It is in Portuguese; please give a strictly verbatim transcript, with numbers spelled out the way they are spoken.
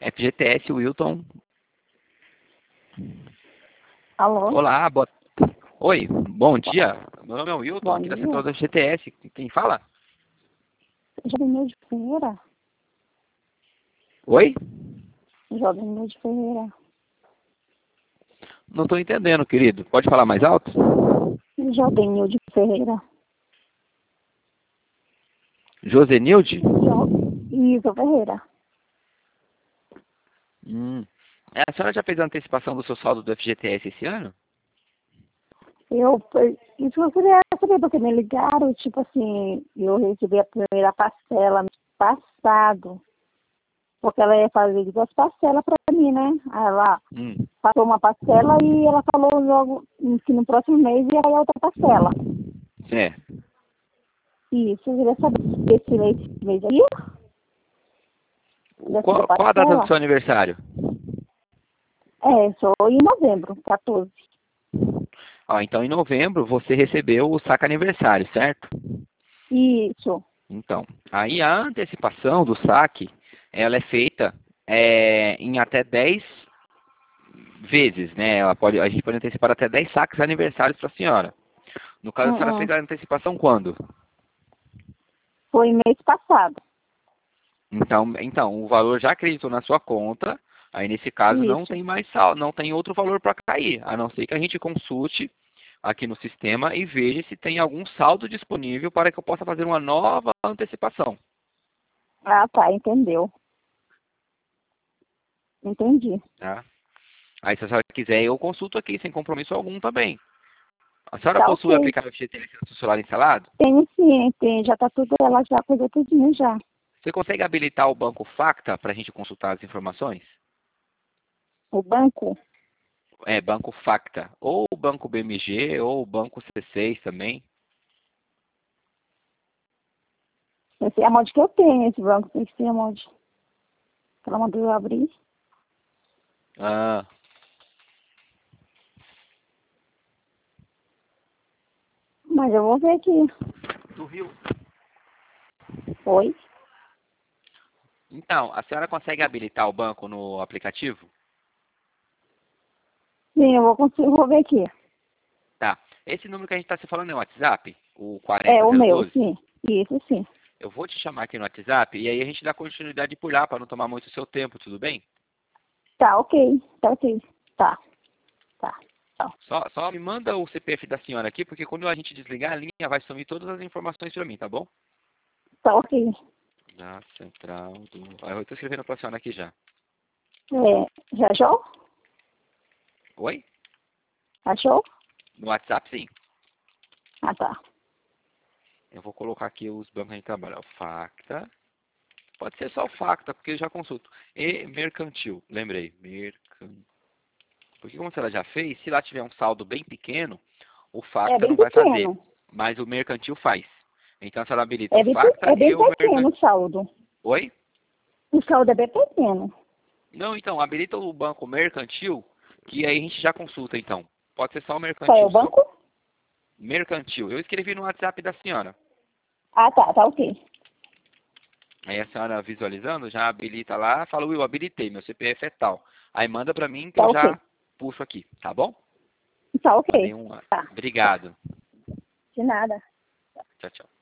F G T S, Wilton. Alô? Olá, boa... Oi, bom dia. Meu nome é Wilton, Bom aqui da dia. Central da F G T S. Quem fala? Jovem de Ferreira. Oi? Jovem de Ferreira. Não estou entendendo, querido. Pode falar mais alto? Jovem de Ferreira. Josenilde? Jo... Isso, Ferreira. Hum. A senhora já fez a antecipação do seu saldo do F G T S esse ano? Eu, isso eu queria saber, porque me ligaram, tipo assim, eu recebi a primeira parcela mês passado, porque ela ia fazer duas parcelas para mim, né? Aí ela Hum. passou uma parcela e ela falou logo que no próximo mês ia cair a outra parcela. É. Isso, eu queria saber esse mês, esse mês aí, dessa Qual, qual a data do parcela. seu aniversário? É, só em novembro, quatorze. Ah, então, em novembro, você recebeu o saque aniversário, certo? Isso. Então, aí a antecipação do saque, ela é feita é, em até dez vezes, né? Ela pode, a gente pode antecipar até dez saques aniversários para a senhora. No caso, a senhora Uh-uh. fez a antecipação quando? Foi mês passado. Então, então, o valor já acreditou na sua conta, aí nesse caso não Isso. tem mais sal, não tem outro valor para cair, a não ser que a gente consulte aqui no sistema e veja se tem algum saldo disponível para que eu possa fazer uma nova antecipação. Ah, tá, entendeu. Entendi. Tá? Aí se a senhora quiser, eu consulto aqui sem compromisso algum também. A senhora Tá possui o ok. aplicativo F G T S no seu celular instalado? Tem sim, tem, já tá tudo, ela já pegou tudinho já. Você consegue habilitar o banco Facta para a gente consultar as informações? O banco, É, banco Facta. Ou o banco B M G, ou o banco C seis também. esse é a mod que eu tenho, esse banco, tem que ser a mod. Ela mandou eu abrir. Ah, Mas eu vou ver aqui. do Rio. Oi? Então, a senhora consegue habilitar o banco no aplicativo? Sim, eu vou conseguir, vou ver aqui. Tá. Esse número que a gente está se falando é o WhatsApp? O É o meu, quarenta zero doze? sim. Isso, sim. Eu vou te chamar aqui no WhatsApp e aí a gente dá continuidade por lá para não tomar muito o seu tempo, tudo bem? Tá ok, tá ok. Tá, tá, tá. Só, só me manda o C P F da senhora aqui, porque quando a gente desligar a linha vai sumir todas as informações para mim, tá bom? Tá ok. Da central do... Ah, eu estou escrevendo para a senhora aqui já. É, já achou? Oi? Achou? No WhatsApp, sim. Ah, tá. Eu vou colocar aqui os bancos que a gente trabalha. O Facta. Pode ser só o Facta, porque eu já consulto. E Mercantil. Lembrei. Mercantil. Porque como a senhora já fez, se lá tiver um saldo bem pequeno, o É Facta bem não vai fazer. pequeno. Mas o Mercantil faz. Então a senhora habilita É o bem, pe- Facta é e bem o pequeno Mercantil. o saldo. Oi? O saldo é bem pequeno. Não, então, habilita o banco Mercantil, que aí a gente já consulta, então. Pode ser só o Qual é o Mercantil só. banco? Mercantil. Eu escrevi no WhatsApp da senhora. Ah, tá, tá ok. Aí a senhora visualizando, já habilita lá, fala, Will, habilitei, meu C P F é tal. Aí manda pra mim que Tá eu ok. já puxo aqui, tá bom? Tá ok. Mandei um. Tá. Obrigado. De nada. Tchau, tchau.